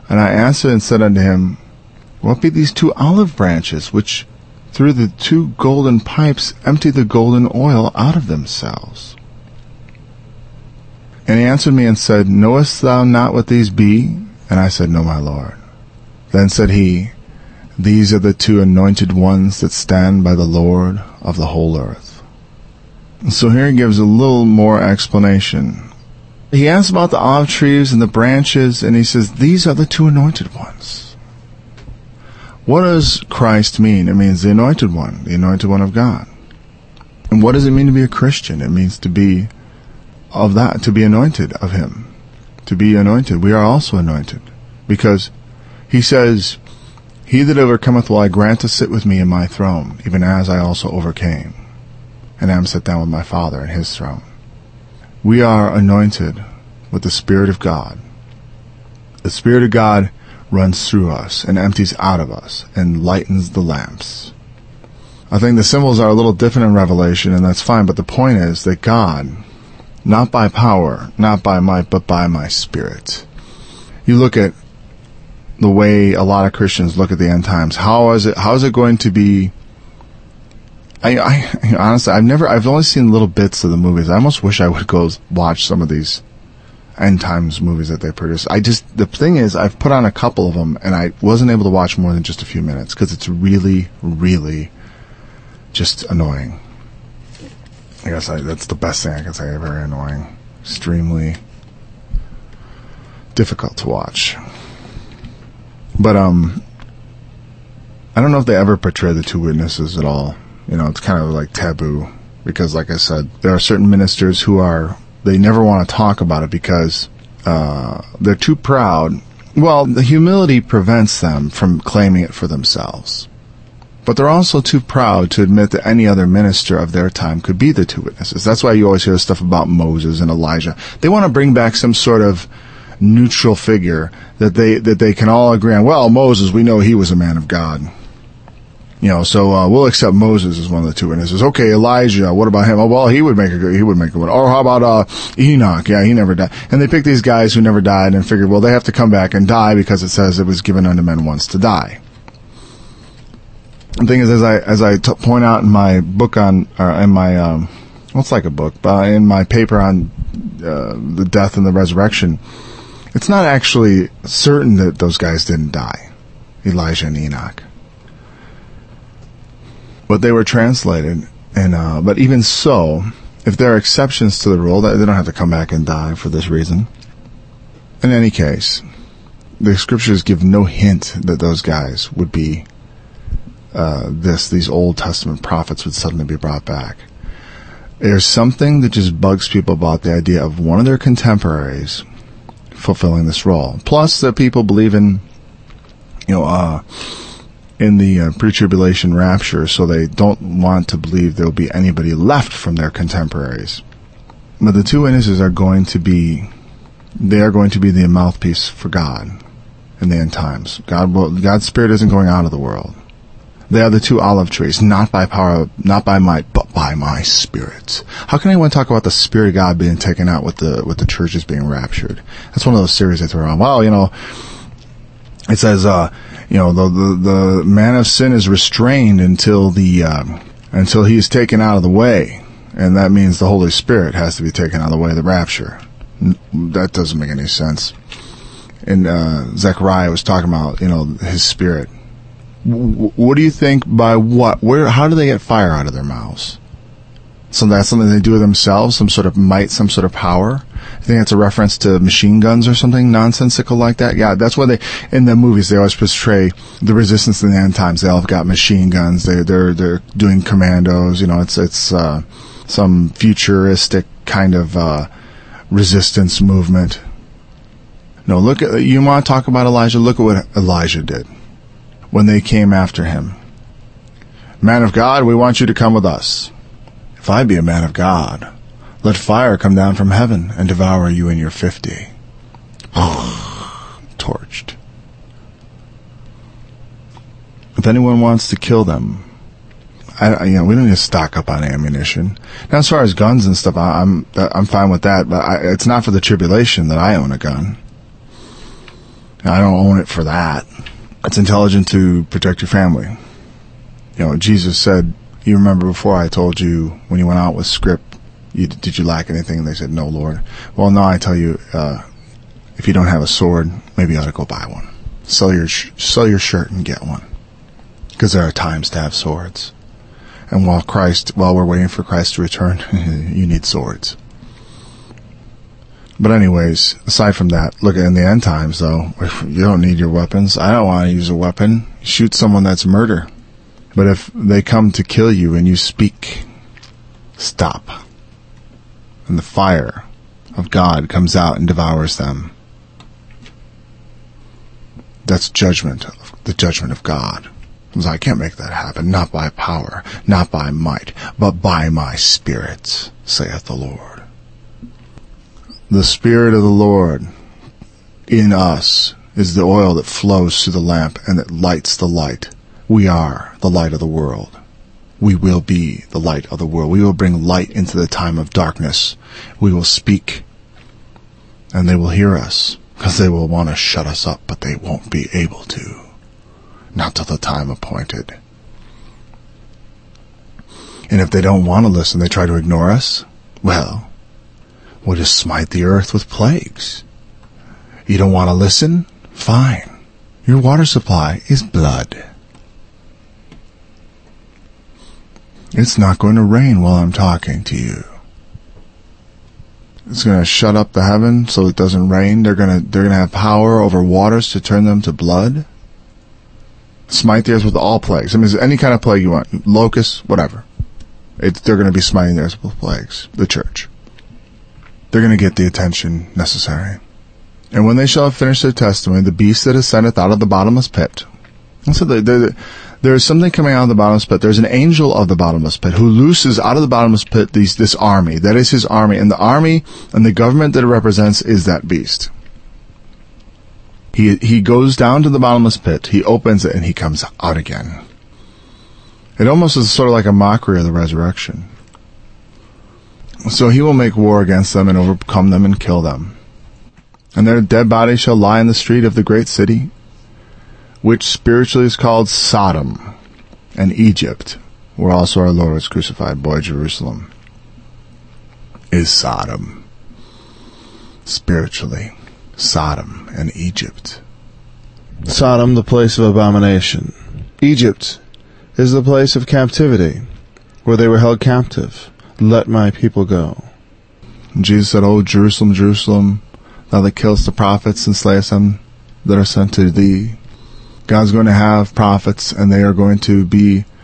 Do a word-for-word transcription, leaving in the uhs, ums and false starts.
And I answered and said unto him, What be these two olive branches, which through the two golden pipes empty the golden oil out of themselves? And he answered me and said, Knowest thou not what these be? And I said, No, my Lord. Then said he, These are the two anointed ones that stand by the Lord of the whole earth. So here he gives a little more explanation. He asks about the olive trees and the branches, and he says, These are the two anointed ones. What does Christ mean? It means the anointed one, the anointed one of God. And what does it mean to be a Christian? It means to be of that, to be anointed of him. To be anointed. We are also anointed. Because he says, He that overcometh will I grant to sit with me in my throne, even as I also overcame, and am set down with my Father in his throne. We are anointed with the Spirit of God. The Spirit of God runs through us and empties out of us and lightens the lamps. I think the symbols are a little different in Revelation, and that's fine, but the point is that God, not by power, not by might, but by my Spirit. You look at the way a lot of Christians look at the end times. How is it, how is it going to be? I, I honestly, I've never, I've only seen little bits of the movies. I almost wish I would go watch some of these end times movies that they produce. I just, the thing is, I've put on a couple of them, and I wasn't able to watch more than just a few minutes, because it's really, really just annoying. I guess I, that's the best thing I can say. Very annoying. Extremely difficult to watch. But, um, I don't know if they ever portray the two witnesses at all. You know, it's kind of like taboo, because like I said, there are certain ministers who are, they never want to talk about it because uh, they're too proud. Well, the humility prevents them from claiming it for themselves. But they're also too proud to admit that any other minister of their time could be the two witnesses. That's why you always hear stuff about Moses and Elijah. They want to bring back some sort of neutral figure that they that they can all agree on. Well, Moses, we know he was a man of God. You know, so uh, we'll accept Moses as one of the two witnesses. Okay, Elijah, what about him? Oh, well, he would make a good, he would make a good. Or how about uh, Enoch? Yeah, he never died. And they pick these guys who never died and figured, well, they have to come back and die because it says it was given unto men once to die. The thing is, as I as I t- point out in my book on, or in my, um, well, it's like a book, but in my paper on uh, the death and the resurrection, it's not actually certain that those guys didn't die, Elijah and Enoch. But they were translated, and uh, but even so, if there are exceptions to the rule, they don't have to come back and die for this reason. In any case, the scriptures give no hint that those guys would be uh, this. These Old Testament prophets would suddenly be brought back. There's something that just bugs people about the idea of one of their contemporaries fulfilling this role. Plus, that people believe in, you know, uh. in the uh, pre-tribulation rapture, so they don't want to believe there will be anybody left from their contemporaries. But the two witnesses are going to be, they are going to be the mouthpiece for God in the end times. God will, God's Spirit isn't going out of the world. They are the two olive trees, not by power, not by might, but by my Spirit. How can anyone talk about the Spirit of God being taken out with the with the churches being raptured? That's one of those theories they throw around. Well, you know, it says, uh, you know, the, the the man of sin is restrained until the um, until he is taken out of the way, and that means the Holy Spirit has to be taken out of the way of the rapture. That doesn't make any sense. And uh, Zechariah was talking about, you know, his spirit. W- what do you think? By what? Where? How do they get fire out of their mouths? So that's something they do themselves, some sort of might, some sort of power. I think that's a reference to machine guns or something nonsensical like that. Yeah, that's why they, in the movies, they always portray the resistance in the end times. They all have got machine guns. They, they're, they're doing commandos. You know, it's, it's, uh, some futuristic kind of, uh, resistance movement. No, look at, you want to talk about Elijah? Look at what Elijah did when they came after him. Man of God, we want you to come with us. If I be a man of God, let fire come down from heaven and devour you and your fifty. Torched. If anyone wants to kill them, I, you know, we don't need to stock up on ammunition. Now, as far as guns and stuff, I'm I'm fine with that, but I, it's not for the tribulation that I own a gun. I don't own it for that. It's intelligent to protect your family. You know, Jesus said, you remember before I told you when you went out with scrip, you, did you lack anything? And they said, no, Lord. Well, now I tell you, uh, if you don't have a sword, maybe you ought to go buy one. Sell your, sh- sell your shirt and get one. Because there are times to have swords. And while Christ, while we're waiting for Christ to return, you need swords. But anyways, aside from that, look, in the end times, though, you don't need your weapons. I don't want to use a weapon. Shoot someone, that's murder. But if they come to kill you and you speak, stop. And the fire of God comes out and devours them. That's judgment, the judgment of God. I can't make that happen, not by power, not by might, but by my Spirit, saith the Lord. The Spirit of the Lord in us is the oil that flows through the lamp and that lights the light. We are the light of the world. We will be the light of the world. We will bring light into the time of darkness. We will speak, and they will hear us, because they will want to shut us up, but they won't be able to. Not till the time appointed. And if they don't want to listen, they try to ignore us, well, we'll just smite the earth with plagues. You don't want to listen? Fine. Your water supply is blood. It's not going to rain while I'm talking to you. It's going to shut up the heaven so it doesn't rain. They're going to, they're going to have power over waters to turn them to blood. Smite the earth with all plagues. I mean, any kind of plague you want. Locusts, whatever. It, they're going to be smiting the earth with plagues. The church. They're going to get the attention necessary. And when they shall have finished their testimony, the beast that ascendeth out of the bottomless pit. And so the, the, there is something coming out of the bottomless pit. There's an angel of the bottomless pit who looses out of the bottomless pit these, this army. That is his army. And the army and the government that it represents is that beast. He he goes down to the bottomless pit, he opens it, and he comes out again. It almost is sort of like a mockery of the resurrection. So he will make war against them and overcome them and kill them. And their dead bodies shall lie in the street of the great city, which spiritually is called Sodom and Egypt, where also our Lord was crucified. Boy, Jerusalem is Sodom. Spiritually. Sodom and Egypt. Sodom, the place of abomination. Egypt is the place of captivity, where they were held captive. Let my people go. And Jesus said, O Jerusalem, Jerusalem, thou that killest the prophets and slayest them that are sent to thee. God's going to have prophets, and they are going to be